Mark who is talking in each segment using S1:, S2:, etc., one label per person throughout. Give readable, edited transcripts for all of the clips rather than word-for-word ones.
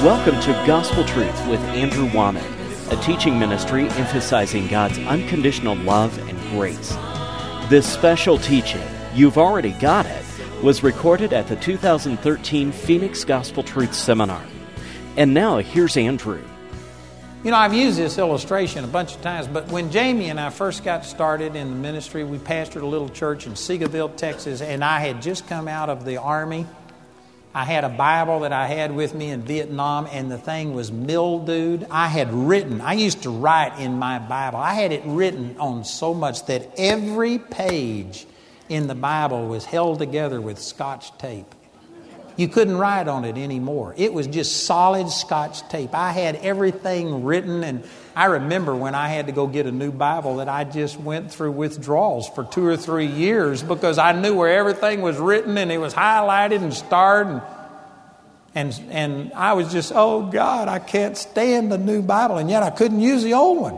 S1: Welcome to Gospel Truth with Andrew Womack, a teaching ministry emphasizing God's unconditional love and grace. This special teaching, You've Already Got It, was recorded at the 2013 Phoenix Gospel Truth Seminar. And now, here's Andrew.
S2: You know, I've used this illustration a bunch of times, but when Jamie and I first got started in the ministry, we pastored a little church in Seagoville, Texas, and I had just come out of the Army. I had a Bible that I had with me in Vietnam, and the thing was mildewed. I used to write in my Bible. I had it written on so much that every page in the Bible was held together with Scotch tape. You couldn't write on it anymore. It was just solid Scotch tape. I had everything written, and I remember when I had to go get a new Bible that I just went through withdrawals for 2 or 3 years because I knew where everything was written and it was highlighted and starred. And I was just, oh God, I can't stand the new Bible, and yet I couldn't use the old one.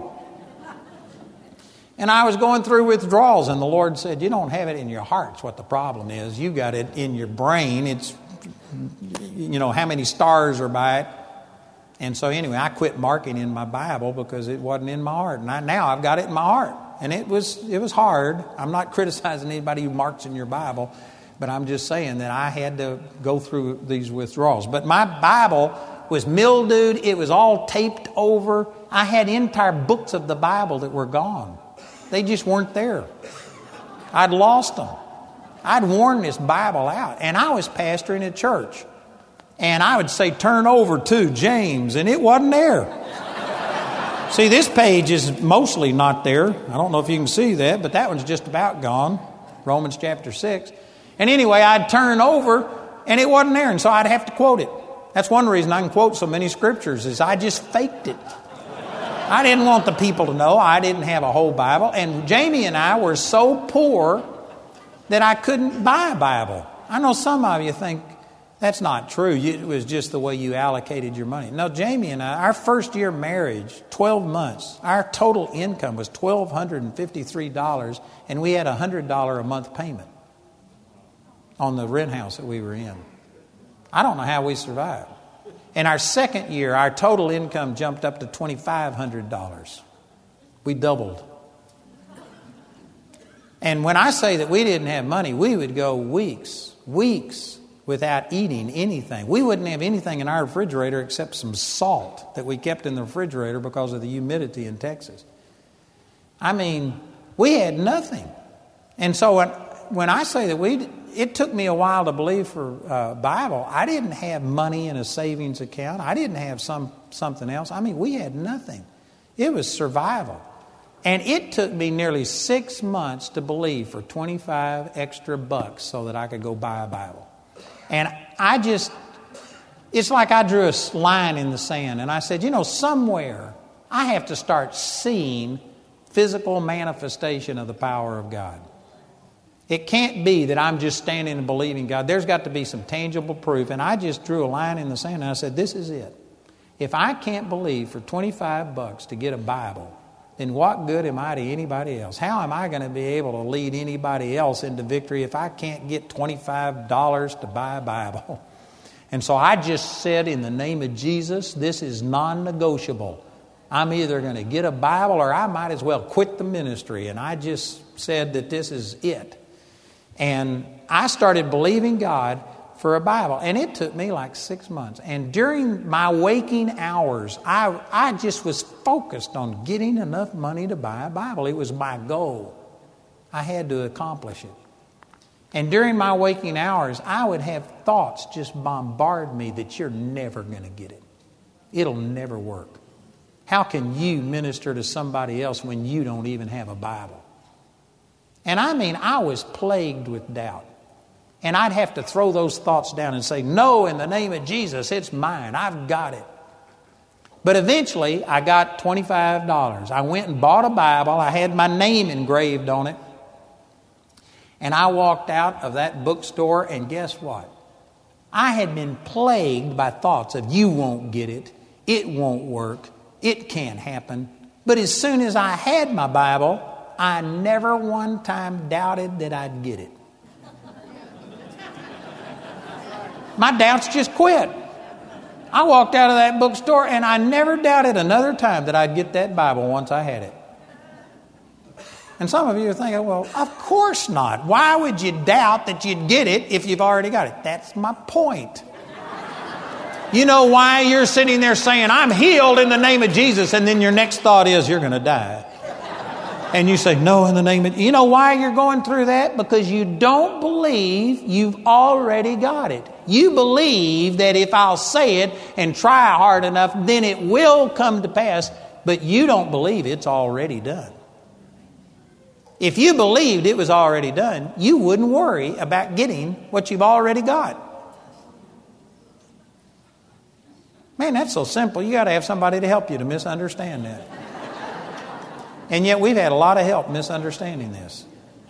S2: And I was going through withdrawals, and the Lord said, you don't have it in your heart's what the problem is. You got it in your brain. It's, you know, how many stars are by it. And so anyway, I quit marking in my Bible because it wasn't in my heart. And now I've got it in my heart. And it was hard. I'm not criticizing anybody who marks in your Bible, but I'm just saying that I had to go through these withdrawals. But my Bible was mildewed. It was all taped over. I had entire books of the Bible that were gone. They just weren't there. I'd lost them. I'd worn this Bible out. And I was pastoring a church. And I would say, turn over to James, and it wasn't there. See, this page is mostly not there. I don't know if you can see that, but that one's just about gone. Romans chapter 6. And anyway, I'd turn over, and it wasn't there. And so I'd have to quote it. That's one reason I can quote so many scriptures, is I just faked it. I didn't want the people to know I didn't have a whole Bible. And Jamie and I were so poor that I couldn't buy a Bible. I know some of you think that's not true. It was just the way you allocated your money. No, Jamie and I, our first year marriage, 12 months, our total income was $1,253, and we had a $100 a month payment on the rent house that we were in. I don't know how we survived. In our second year, our total income jumped up to $2,500. We doubled. And when I say that we didn't have money, we would go weeks without eating anything. We wouldn't have anything in our refrigerator except some salt that we kept in the refrigerator because of the humidity in Texas. I mean, we had nothing. And so when I say that it took me a while to believe for Bible. I didn't have money in a savings account. I didn't have something else. I mean, we had nothing. It was survival. And it took me nearly 6 months to believe for 25 extra bucks so that I could go buy a Bible. And it's like I drew a line in the sand. And I said, you know, somewhere I have to start seeing physical manifestation of the power of God. It can't be that I'm just standing and believing God. There's got to be some tangible proof. And I just drew a line in the sand and I said, this is it. If I can't believe for 25 bucks to get a Bible, then what good am I to anybody else? How am I going to be able to lead anybody else into victory if I can't get $25 to buy a Bible? And so I just said, in the name of Jesus, this is non-negotiable. I'm either going to get a Bible or I might as well quit the ministry. And I just said that this is it. And I started believing God for a Bible. And it took me like 6 months. And during my waking hours, I just was focused on getting enough money to buy a Bible. It was my goal. I had to accomplish it. And during my waking hours, I would have thoughts just bombard me that you're never going to get it. It'll never work. How can you minister to somebody else when you don't even have a Bible? And I mean, I was plagued with doubt. And I'd have to throw those thoughts down and say, no, in the name of Jesus, it's mine. I've got it. But eventually, I got $25. I went and bought a Bible. I had my name engraved on it. And I walked out of that bookstore, and guess what? I had been plagued by thoughts of, you won't get it. It won't work. It can't happen. But as soon as I had my Bible, I never one time doubted that I'd get it. My doubts just quit. I walked out of that bookstore and I never doubted another time that I'd get that Bible once I had it. And some of you are thinking, well, of course not. Why would you doubt that you'd get it if you've already got it? That's my point. You know why you're sitting there saying, I'm healed in the name of Jesus, and then your next thought is, you're going to die. And you say, no, in the name of... You know why you're going through that? Because you don't believe you've already got it. You believe that if I'll say it and try hard enough, then it will come to pass. But you don't believe it's already done. If you believed it was already done, you wouldn't worry about getting what you've already got. Man, that's so simple. You got to have somebody to help you to misunderstand that. And yet we've had a lot of help misunderstanding this.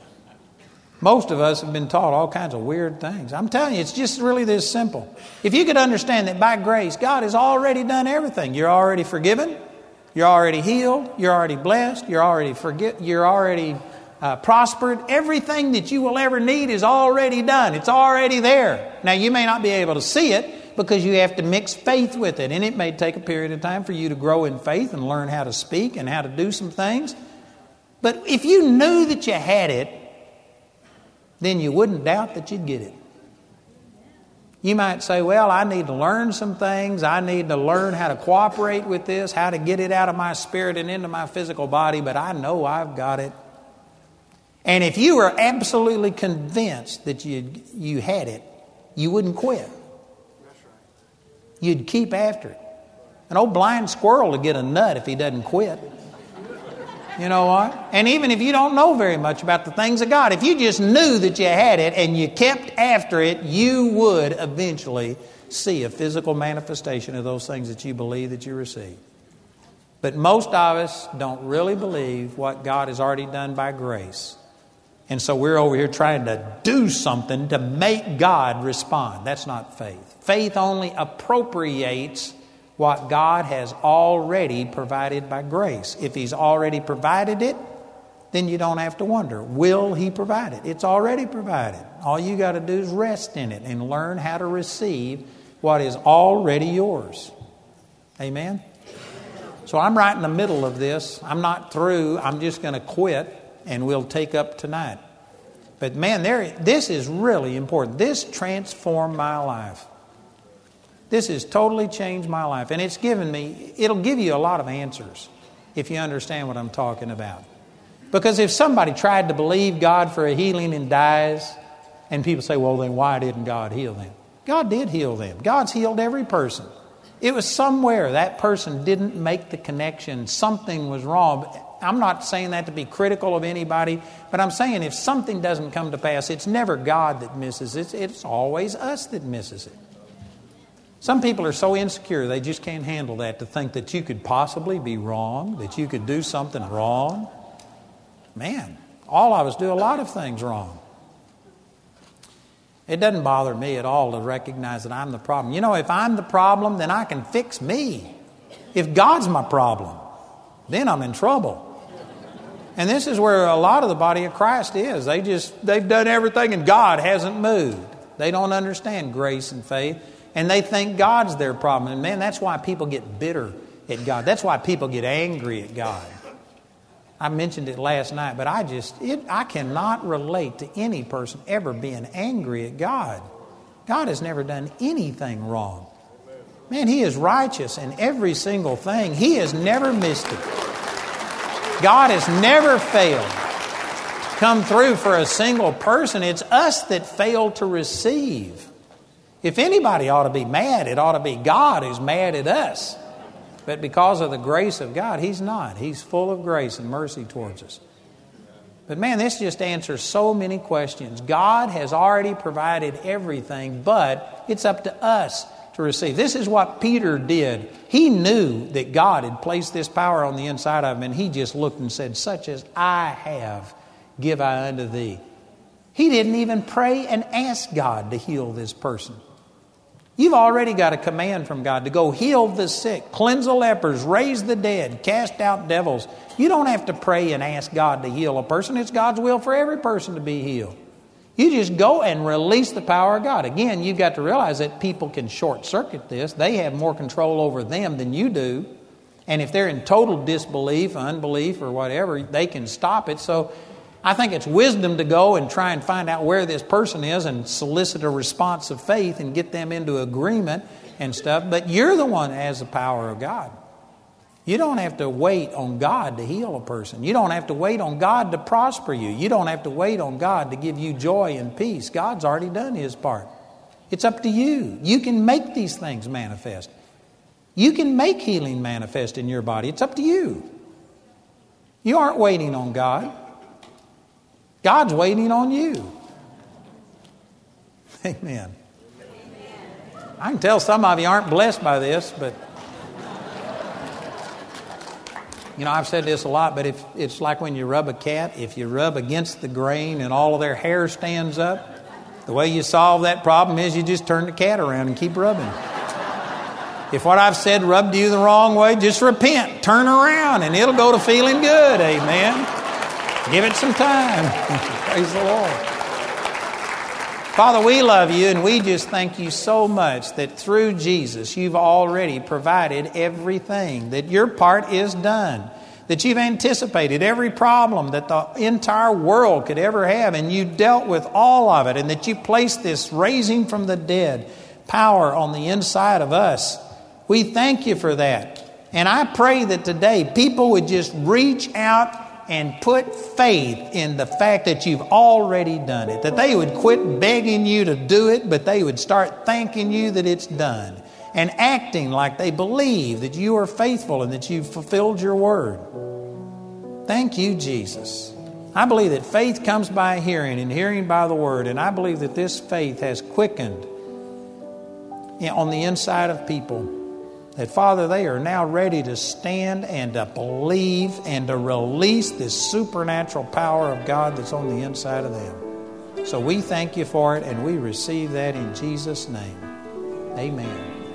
S2: Most of us have been taught all kinds of weird things. I'm telling you, it's just really this simple. If you could understand that by grace, God has already done everything. You're already forgiven. You're already healed. You're already blessed. You're already prospered. Everything that you will ever need is already done. It's already there. Now, you may not be able to see it because you have to mix faith with it. And it may take a period of time for you to grow in faith and learn how to speak and how to do some things. But if you knew that you had it, then you wouldn't doubt that you'd get it. You might say, well, I need to learn some things. I need to learn how to cooperate with this, how to get it out of my spirit and into my physical body, but I know I've got it. And if you were absolutely convinced that you had it, you wouldn't quit. You'd keep after it. An old blind squirrel will get a nut if he doesn't quit. You know what? And even if you don't know very much about the things of God, if you just knew that you had it and you kept after it, you would eventually see a physical manifestation of those things that you believe that you receive. But most of us don't really believe what God has already done by grace. And so we're over here trying to do something to make God respond. That's not faith. Faith only appropriates what God has already provided by grace. If He's already provided it, then you don't have to wonder, will He provide it? It's already provided. All you got to do is rest in it and learn how to receive what is already yours. Amen? So I'm right in the middle of this. I'm not through. I'm just going to quit, and we'll take up tonight. But man, this is really important. This transformed my life. This has totally changed my life. And it'll give you a lot of answers if you understand what I'm talking about. Because if somebody tried to believe God for a healing and dies, and people say, well, then why didn't God heal them? God did heal them. God's healed every person. It was somewhere that person didn't make the connection. Something was wrong. I'm not saying that to be critical of anybody, but I'm saying if something doesn't come to pass, it's never God that misses it. It's always us that misses it. Some people are so insecure they just can't handle that, to think that you could possibly be wrong, that you could do something wrong. Man, all of us do a lot of things wrong. It doesn't bother me at all to recognize that I'm the problem. You know, if I'm the problem, then I can fix me. If God's my problem, then I'm in trouble. And this is where a lot of the body of Christ is. They've done everything and God hasn't moved. They don't understand grace and faith. And they think God's their problem. And man, that's why people get bitter at God. That's why people get angry at God. I mentioned it last night, but I cannot relate to any person ever being angry at God. God has never done anything wrong. Man, He is righteous in every single thing. He has never missed it. God has never failed to come through for a single person. It's us that fail to receive. If anybody ought to be mad, it ought to be God who's mad at us. But because of the grace of God, He's not. He's full of grace and mercy towards us. But man, this just answers so many questions. God has already provided everything, but it's up to us to receive. This is what Peter did. He knew that God had placed this power on the inside of him, and he just looked and said, such as I have, give I unto thee. He didn't even pray and ask God to heal this person. You've already got a command from God to go heal the sick, cleanse the lepers, raise the dead, cast out devils. You don't have to pray and ask God to heal a person. It's God's will for every person to be healed. You just go and release the power of God. Again, you've got to realize that people can short-circuit this. They have more control over them than you do. And if they're in total disbelief, unbelief, or whatever, they can stop it. So I think it's wisdom to go and try and find out where this person is and solicit a response of faith and get them into agreement and stuff. But you're the one that has the power of God. You don't have to wait on God to heal a person. You don't have to wait on God to prosper you. You don't have to wait on God to give you joy and peace. God's already done His part. It's up to you. You can make these things manifest. You can make healing manifest in your body. It's up to you. You aren't waiting on God. God's waiting on you. Amen. I can tell some of you aren't blessed by this, but I've said this a lot, but if it's like when you rub a cat, if you rub against the grain and all of their hair stands up, the way you solve that problem is you just turn the cat around and keep rubbing. If what I've said rubbed you the wrong way, just repent, turn around, and it'll go to feeling good. Amen. Give it some time. Praise the Lord. Father, we love you, and we just thank you so much that through Jesus you've already provided everything, that your part is done, that you've anticipated every problem that the entire world could ever have, and you dealt with all of it, and that you placed this raising from the dead power on the inside of us. We thank you for that. And I pray that today people would just reach out and put faith in the fact that you've already done it. That they would quit begging you to do it, but they would start thanking you that it's done. And acting like they believe that you are faithful and that you've fulfilled your word. Thank you, Jesus. I believe that faith comes by hearing and hearing by the word. And I believe that this faith has quickened on the inside of people. That, Father, they are now ready to stand and to believe and to release this supernatural power of God that's on the inside of them. So we thank you for it, and we receive that in Jesus' name. Amen.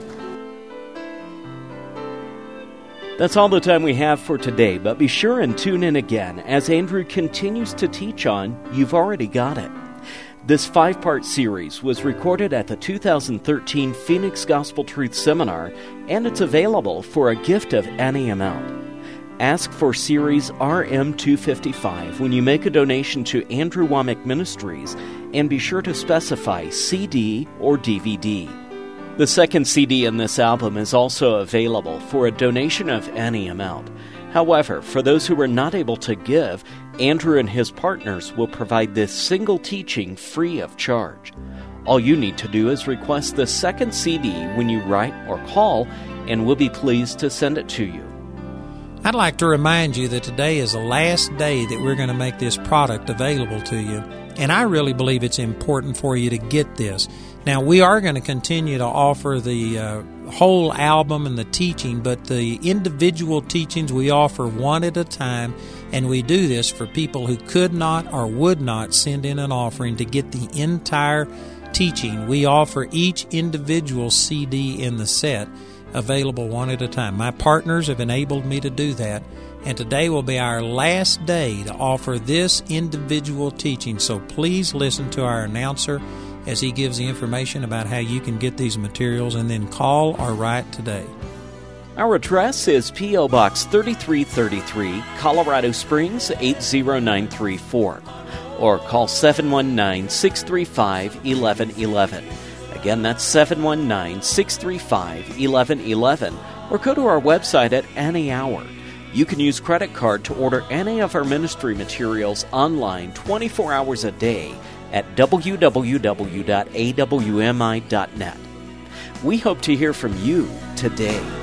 S1: That's all the time we have for today, but be sure and tune in again as Andrew continues to teach on You've Already Got It. This 5-part series was recorded at the 2013 Phoenix Gospel Truth Seminar, and it's available for a gift of any amount. Ask for Series RM255 when you make a donation to Andrew Wommack Ministries, and be sure to specify CD or DVD. The second CD in this album is also available for a donation of any amount. However, for those who are not able to give, Andrew and his partners will provide this single teaching free of charge. All you need to do is request the second CD when you write or call, and we'll be pleased to send it to you.
S2: I'd like to remind you that today is the last day that we're going to make this product available to you. And I really believe it's important for you to get this. Now, we are going to continue to offer the whole album and the teaching, but the individual teachings we offer one at a time, and we do this for people who could not or would not send in an offering to get the entire teaching. We offer each individual CD in the set available one at a time. My partners have enabled me to do that, and today will be our last day to offer this individual teaching. So please listen to our announcer as he gives the information about how you can get these materials, and then call or write today.
S1: Our address is P.O. Box 3333, Colorado Springs 80934, or call 719-635-1111. Again, that's 719-635-1111, or go to our website at any hour. You can use credit card to order any of our ministry materials online 24 hours a day at www.awmi.net. We hope to hear from you today.